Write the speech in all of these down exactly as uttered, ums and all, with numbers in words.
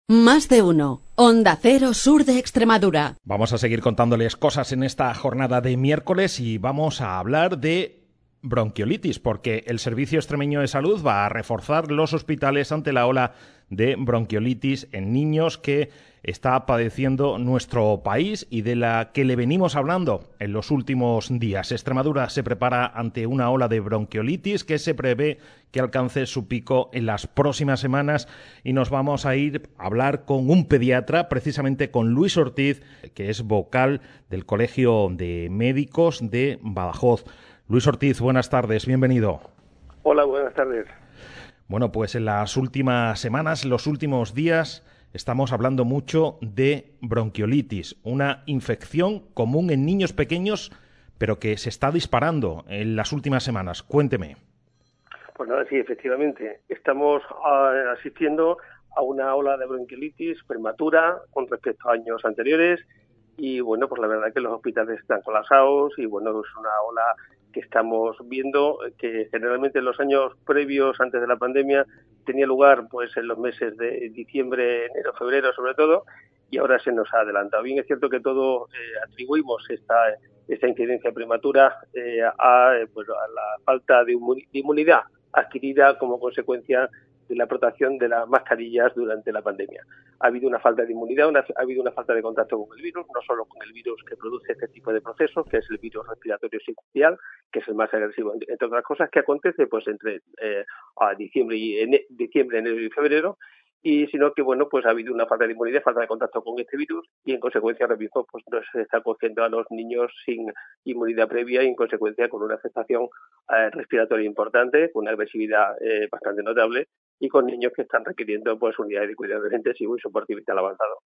Más de uno. Onda Cero Sur de Extremadura. Vamos a seguir contándoles cosas en esta jornada de miércoles y vamos a hablar de bronquiolitis, porque el Servicio Extremeño de Salud va a reforzar los hospitales ante la ola de bronquiolitis en niños que está padeciendo nuestro país y de la que le venimos hablando en los últimos días. Extremadura se prepara ante una ola de bronquiolitis que se prevé que alcance su pico en las próximas semanas y nos vamos a ir a hablar con un pediatra, precisamente con Luis Ortiz, que es vocal del Colegio de Médicos de Badajoz. Luis Ortiz, buenas tardes, bienvenido. Hola, buenas tardes. Bueno, pues en las últimas semanas, en los últimos días, estamos hablando mucho de bronquiolitis, una infección común en niños pequeños, pero que se está disparando en las últimas semanas. Cuénteme. Pues nada, sí, efectivamente. Estamos uh, asistiendo a una ola de bronquiolitis prematura con respecto a años anteriores y, bueno, pues la verdad es que los hospitales están colapsados y, bueno, es una ola que estamos viendo que generalmente en los años previos, antes de la pandemia, tenía lugar pues en los meses de diciembre, enero, febrero sobre todo, y ahora se nos ha adelantado. Bien, es cierto que todo eh, atribuimos esta, esta incidencia prematura eh, a, pues, a la falta de inmunidad adquirida como consecuencia de la protección de las mascarillas durante la pandemia. Ha habido una falta de inmunidad, una, ha habido una falta de contacto con el virus, no solo con el virus que produce este tipo de procesos, que es el virus respiratorio sincicial, que es el más agresivo, entre otras cosas, que acontece pues entre eh, a diciembre, y ene, diciembre, enero y febrero, y sino que bueno pues ha habido una falta de inmunidad, falta de contacto con este virus y en consecuencia ahora mismo pues no se está cogiendo a los niños sin inmunidad previa y en consecuencia con una afectación eh, respiratoria importante, con una agresividad eh, bastante notable y con niños que están requiriendo pues unidades de cuidados intensivos y soporte vital avanzado.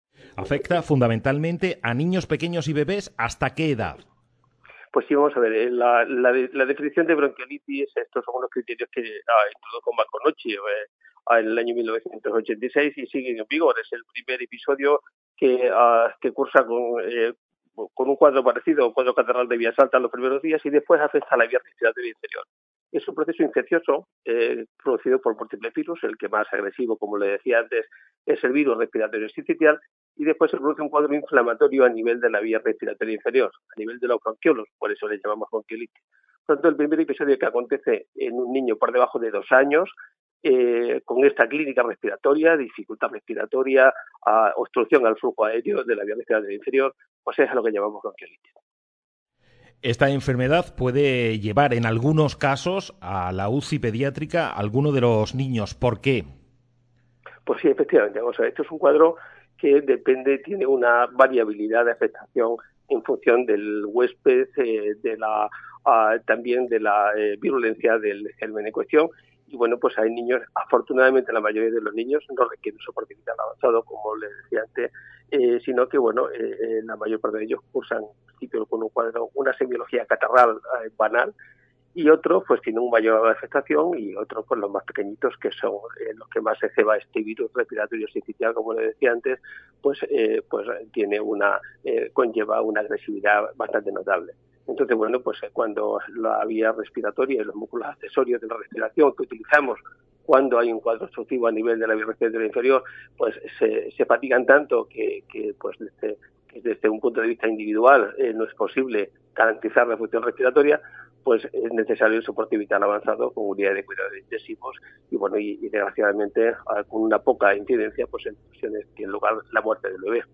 Afecta fundamentalmente a niños pequeños y bebés, ¿hasta qué edad? Pues sí, vamos a ver, la, la, la definición de bronquiolitis, estos son unos criterios que ah, introdujo Marconocci eh, en el año mil novecientos ochenta y seis y siguen en vigor. Es el primer episodio que, uh, que cursa con, eh, con un cuadro parecido, un cuadro catarral de vías altas los primeros días y después afecta a la vía respiratoria inferior. Es un proceso infeccioso eh, producido por múltiples virus, el que más agresivo, como le decía antes, es el virus respiratorio sincicial, y después se produce un cuadro inflamatorio a nivel de la vía respiratoria inferior, a nivel de los bronquiolos, por eso le llamamos bronquiolitis. Por tanto, el primer episodio que acontece en un niño por debajo de dos años, eh, con esta clínica respiratoria, dificultad respiratoria, a obstrucción al flujo aéreo de la vía respiratoria inferior, pues es a lo que llamamos bronquiolitis. Esta enfermedad puede llevar en algunos casos a la U C I pediátrica a alguno de los niños. ¿Por qué? Pues sí, efectivamente. Vamos a ver, esto es un cuadro que depende, tiene una variabilidad de afectación en función del huésped, eh, de la uh, también de la eh, virulencia del germen en cuestión. Y bueno, pues hay niños, afortunadamente la mayoría de los niños no requieren soporte vital avanzado, como les decía antes, eh, sino que bueno, eh, eh, la mayor parte de ellos cursan con un cuadro, una semiología catarral eh, banal, y otros pues tienen un mayor afectación y otros pues los más pequeñitos que son eh, los que más se ceba este virus respiratorio sincicial, como le decía antes, pues eh, pues tiene una eh, conlleva una agresividad bastante notable. Entonces, bueno, pues cuando la vía respiratoria y los músculos accesorios de la respiración que utilizamos cuando hay un cuadro obstructivo a nivel de la vía respiratoria inferior, pues se, se fatigan tanto que, que pues desde, que desde un punto de vista individual eh, no es posible garantizar la función respiratoria, pues es necesario el soporte vital avanzado con unidades de cuidados intensivos y bueno y, y desgraciadamente con una poca incidencia pues en ocasiones tiene lugar la muerte del bebé.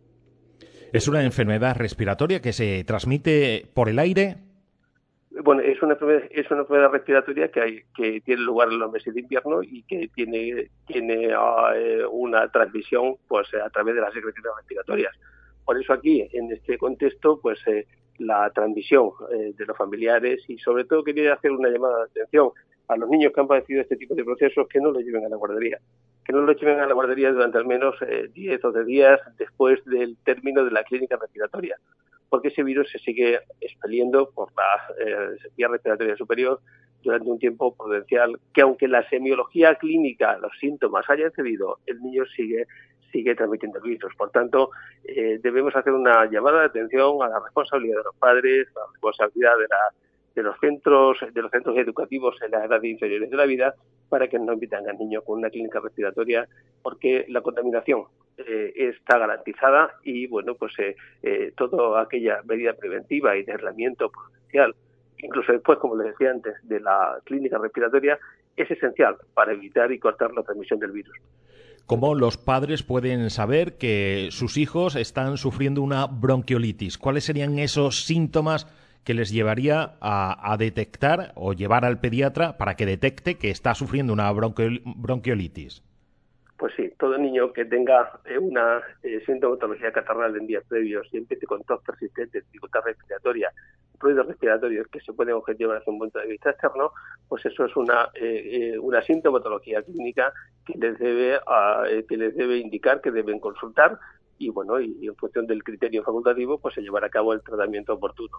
¿Es una enfermedad respiratoria que se transmite por el aire? Bueno, es una enfermedad, es una enfermedad respiratoria que hay, que tiene lugar en los meses de invierno y que tiene tiene uh, una transmisión pues a través de las secreciones respiratorias. Por eso aquí en este contexto pues eh, la transmisión eh, de los familiares y sobre todo quería hacer una llamada de atención a los niños que han padecido este tipo de procesos, que no los lleven a la guardería, que no los lleven a la guardería durante al menos eh, diez o doce días después del término de la clínica respiratoria, porque ese virus se sigue expeliendo por la eh, vía respiratoria superior durante un tiempo prudencial, que aunque la semiología clínica, los síntomas hayan cedido, el niño sigue sigue transmitiendo el virus. Por tanto, eh, debemos hacer una llamada de atención a la responsabilidad de los padres, a la responsabilidad de la de los centros de los centros educativos en las edades inferiores de la vida, para que no invitan a niños con una clínica respiratoria, porque la contaminación eh, está garantizada y bueno, pues eh, eh, toda aquella medida preventiva y de aislamiento potencial, incluso después, como les decía antes, de la clínica respiratoria, es esencial para evitar y cortar la transmisión del virus. ¿Cómo los padres pueden saber que sus hijos están sufriendo una bronquiolitis? ¿Cuáles serían esos síntomas que les llevaría a, a detectar o llevar al pediatra para que detecte que está sufriendo una bronquiol- bronquiolitis? Pues sí, todo niño que tenga eh, una eh, sintomatología catarral en días previos y empiece con tos persistente, dificultad respiratoria, ruidos respiratorios que se pueden objetivar desde un punto de vista externo, pues eso es una eh, eh, una sintomatología clínica que les debe a, eh, que les debe indicar que deben consultar y bueno, y, y en función del criterio facultativo, pues se llevará a cabo el tratamiento oportuno.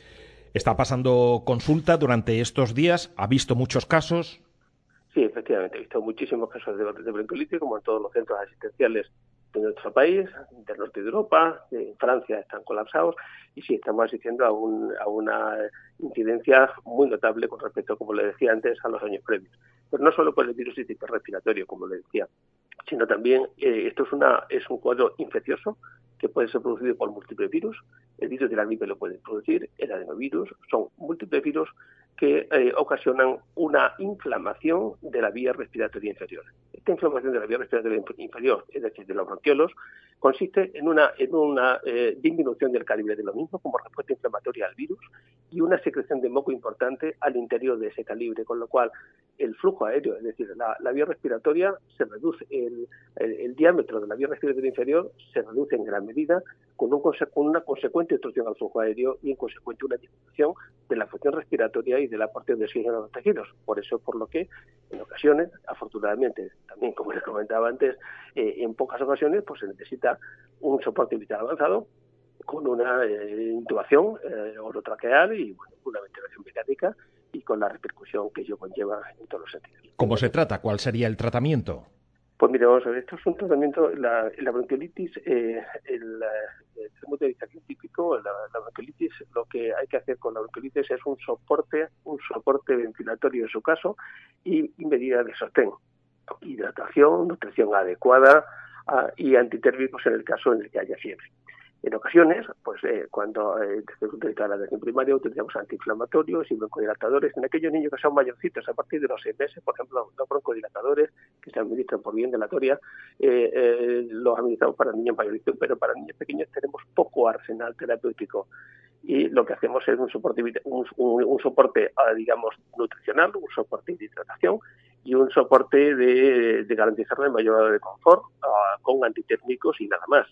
Está pasando consulta durante estos días, ha visto muchos casos. Sí, efectivamente, he visto muchísimos casos de, de bronquiolitis, como en todos los centros asistenciales de nuestro país, del norte de Europa, en Francia están colapsados, y sí, estamos asistiendo a, un, a una incidencia muy notable con respecto, como le decía antes, a los años previos. Pero no solo por el virus respiratorio, como le decía, sino también eh, esto es, una, es un cuadro infeccioso que puede ser producido por múltiples virus. El virus de la gripe lo puede producir, el adenovirus, son múltiples virus que eh, ocasionan una inflamación de la vía respiratoria inferior. Esta inflamación de la vía respiratoria inferior, es decir, de los bronquiolos, consiste en una, en una eh, disminución del calibre de lo mismo como respuesta inflamatoria al virus y una secreción de moco importante al interior de ese calibre, con lo cual el flujo aéreo, es decir, la, la vía respiratoria se reduce, el, el, el diámetro de la vía respiratoria inferior se reduce en gran medida con, un, con una consecuente obstrucción al flujo aéreo y en consecuencia una disminución de la función respiratoria y del aporte de oxígeno a los tejidos. Por eso es por lo que en ocasiones, afortunadamente, también como les comentaba antes, eh, en pocas ocasiones pues se necesita un soporte vital avanzado con una eh, intubación eh, orotraqueal y bueno, una ventilación mecánica y con la repercusión que ello conlleva en todos los sentidos. ¿Cómo se trata? ¿Cuál sería el tratamiento? Pues mire, vamos a ver, esto es un tratamiento, la, la bronquiolitis, eh, el, desde el punto de vista científico, la, la bronquiolitis, lo que hay que hacer con la bronquiolitis es un soporte, un soporte ventilatorio en su caso y, y medidas de sostén, hidratación, nutrición adecuada uh, y antitérmicos en el caso en el que haya fiebre. En ocasiones, pues eh, cuando eh, desde el punto de vista de la atención primaria utilizamos antiinflamatorios y broncodilatadores en aquellos niños que son mayorcitos, a partir de los seis meses, por ejemplo, los broncodilatadores que se administran por vía inhalatoria, eh, eh, los administramos para niños mayorcitos, pero para niños pequeños tenemos poco arsenal terapéutico. Y lo que hacemos es un soporte, un, un, un soporte digamos, nutricional, un soporte de hidratación y un soporte de, de garantizar el mayor grado de confort uh, con antitérmicos y nada más.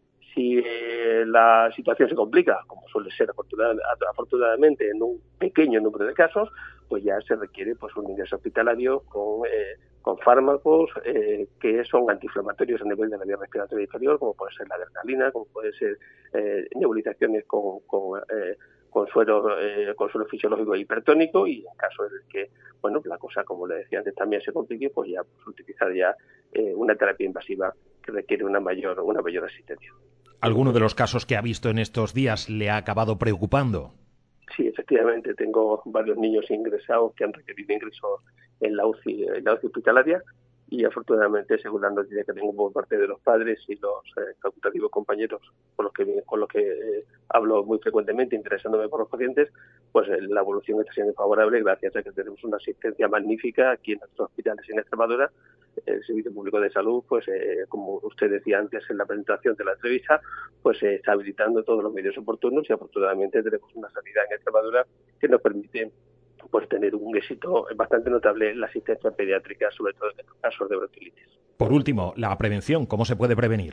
Si eh, la situación se complica, como suele ser afortunadamente en un pequeño número de casos, pues ya se requiere pues un ingreso hospitalario con, eh, con fármacos eh, que son antiinflamatorios a nivel de la vía respiratoria inferior, como puede ser la adrenalina, como puede ser eh, nebulizaciones con, con, eh, con, suero, eh, con suero fisiológico hipertónico y en caso en el que bueno, la cosa, como le decía antes, también se complique, pues ya pues, utilizar ya eh, una terapia invasiva que requiere una mayor, una mayor asistencia. ¿Alguno de los casos que ha visto en estos días le ha acabado preocupando? Sí, efectivamente, tengo varios niños ingresados que han requerido ingreso en la U C I, en la U C I hospitalaria y afortunadamente, según la noticia que tengo por parte de los padres y los eh, facultativos compañeros con los que con los que eh, hablo muy frecuentemente, interesándome por los pacientes, pues eh, la evolución está siendo favorable gracias a que tenemos una asistencia magnífica aquí en nuestros hospitales en Extremadura. El Servicio Público de Salud, pues eh, como usted decía antes en la presentación de la entrevista, pues eh, está habilitando todos los medios oportunos y afortunadamente tenemos una sanidad en Extremadura que nos permite pues tener un éxito bastante notable en la asistencia pediátrica, sobre todo en estos casos de bronquiolitis. Por último, la prevención, ¿cómo se puede prevenir?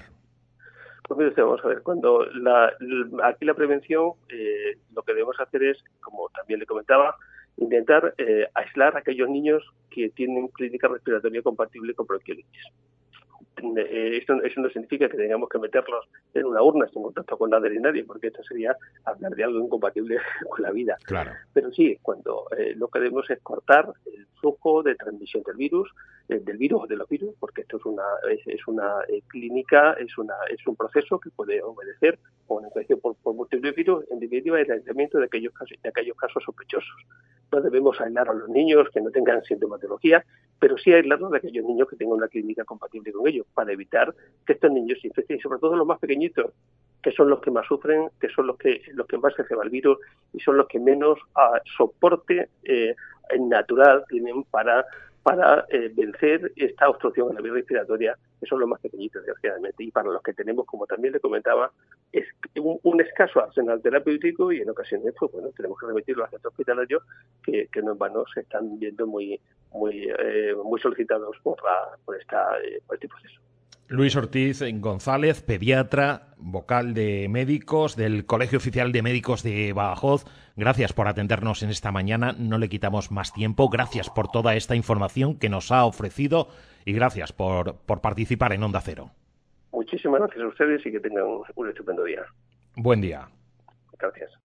Pues mire usted, vamos a ver, cuando la, aquí la prevención, eh, lo que debemos hacer es, como también le comentaba, intentar eh, aislar a aquellos niños que tienen clínica respiratoria compatible con bronquiolitis. eh, esto, eso no significa que tengamos que meterlos en una urna sin contacto con nada ni nadie, porque esto sería hablar de algo incompatible con la vida. Claro. Pero sí, cuando eh, lo que debemos es cortar el flujo de transmisión del virus, eh, del virus o de los virus, porque esto es una es, es una eh, clínica, es una es un proceso que puede obedecer a una infección por, por múltiples virus, en definitiva el aislamiento de aquellos casos, de aquellos casos sospechosos. No debemos aislar a los niños que no tengan sintomatología, pero sí aislarnos de aquellos niños que tengan una clínica compatible con ellos, para evitar que estos niños se infecten, y sobre todo los más pequeñitos, que son los que más sufren, que son los que los que más se ceba el virus y son los que menos uh, soporte eh, natural tienen para para eh, vencer esta obstrucción en la vía respiratoria, que son los más pequeñitos, desgraciadamente, y para los que tenemos, como también le comentaba, es un, un escaso arsenal terapéutico, y en ocasiones, pues bueno, tenemos que remitirlo a centros hospitalarios que, que no en vano se están viendo muy muy eh, muy solicitados por, la, por, esta, eh, por este proceso. Luis Ortiz González, pediatra, vocal de médicos del Colegio Oficial de Médicos de Badajoz. Gracias por atendernos en esta mañana. No le quitamos más tiempo. Gracias por toda esta información que nos ha ofrecido y gracias por, por participar en Onda Cero. Muchísimas gracias a ustedes y que tengan un estupendo día. Buen día. Gracias.